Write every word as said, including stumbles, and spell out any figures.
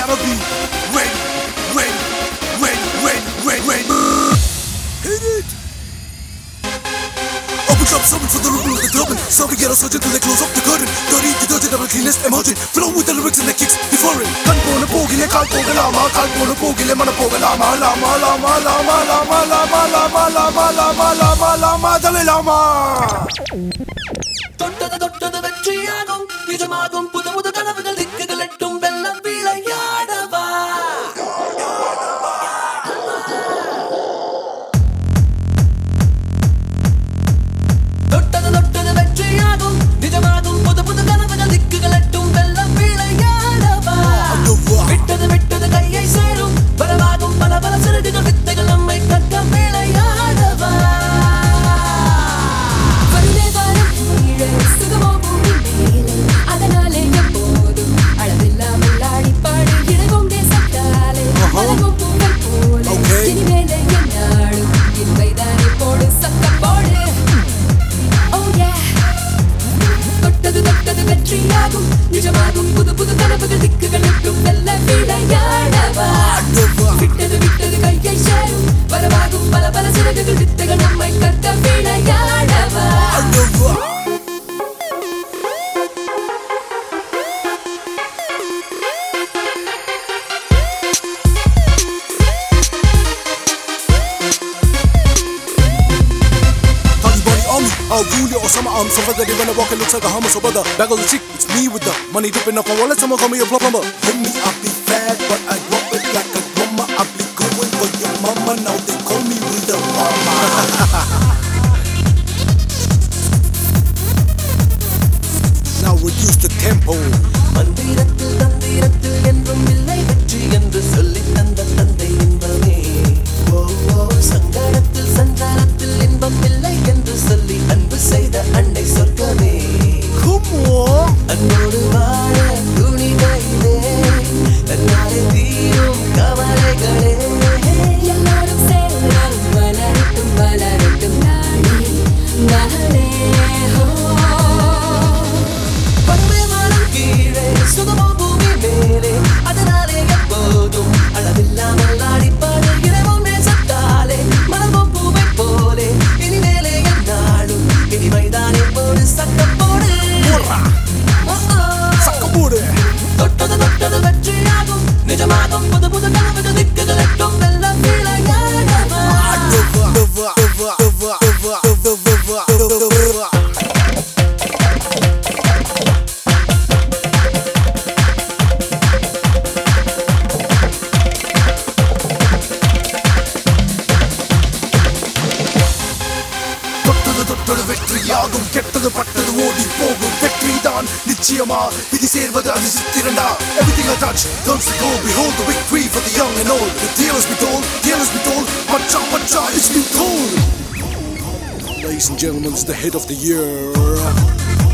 gotta be ready, ready, ready, ready, ready, ready. Hit it! Open up, summon for the rule of the turban. Sorry, get a surgeon till they close up the curtain. Dirty, detergent, double cleanest, emergent. Flow with the lyrics and the kicks, the foreign. Kan pona pogile, kal pogalama, kal pona pogile, mana pogalama, lama, lama, lama, lama, lama, lama, lama, lama, lama, lama, dale lama. தொட்டது தொட்டது வெற்றியாகும் நிஜமாகும் புது புது கனவுகள் திக்குகள் எட்டும் வெள்ளம் விளையாடவா தொட்டது தொட்டது வெற்றியாகும் நிஜமாகும் புது புது கனவுகள் திக்குகள் எட்டும் வெள்ளம் விளையாடவா விட்டது விட்டது கையை சேரும் வரவாகும் பல பல சிறுகுகள் வித்தைகள் நம்மை கட்ட விளையாடவா நிஜமாகும் புது புது கனவுகள் திக்குகள் எட்டும் வெள்ள விளையாடவா விட்டது விட்டது கையை சேரும் வரவாகும் பல பல சிறகுகள் வித்தைகள் நம்மை கட்ட விளையாடவா I'll rule you or summer arms. So whether they wanna walk, it looks like a hummer. So brother, bag of the chick, it's me with the money dripping off my wallet. Someone call me a plumber. Homie, I be bad, but I drop it like a drummer. I be going for your mama. Now they call me with the mama. Now reduce the tempo. மந்திரத்தில் தந்திரத்தில் என்றும் இல்லை வெற்றி என்று சொல்லி தந்த தந்தை என்பதே ஓ ஓ சங்கடத்தில் சஞ்சாரத்தில் இன்பம் இல்லை என்று சொல்லி அன்பு செய்த அன்னை சொர்க்கமே அன்போடு வாழ துணிவையிலே நாளை தீரும் கவலைகளே எல்லாரும் சேரும் வளரட்டும் வளரட்டும் நாளே நாளே பருவே மனம் கீழே சுகமோ பூமி மேலே அதனாலே எப்போதும் அளவில்லாமல் ஆடிப்பாடு இரவும் நேசத்தாலே மலர்வும் பூவை போலே இனி மேலே என்னாலும் இனி மைதானே போடு சக்கப்போடு சக்கப்போடு தொட்டது தொட்டது வெற்றியாகும் நிஜமாகும் புது புது கனவுகள் திக்குகள் எட்டும் வெள்ள விளையாடவா வெற்றியாகும் கெட்டது பட்டது ஓடி போகும் வெற்றிதான் நிச்சயமா விதி சேர்வது அது சித்திரண்டா everything I touch turns to gold behold the victory for the young and old the tale has been told tale has been told macha macha it's been told ladies and gentlemen it's the hit of the year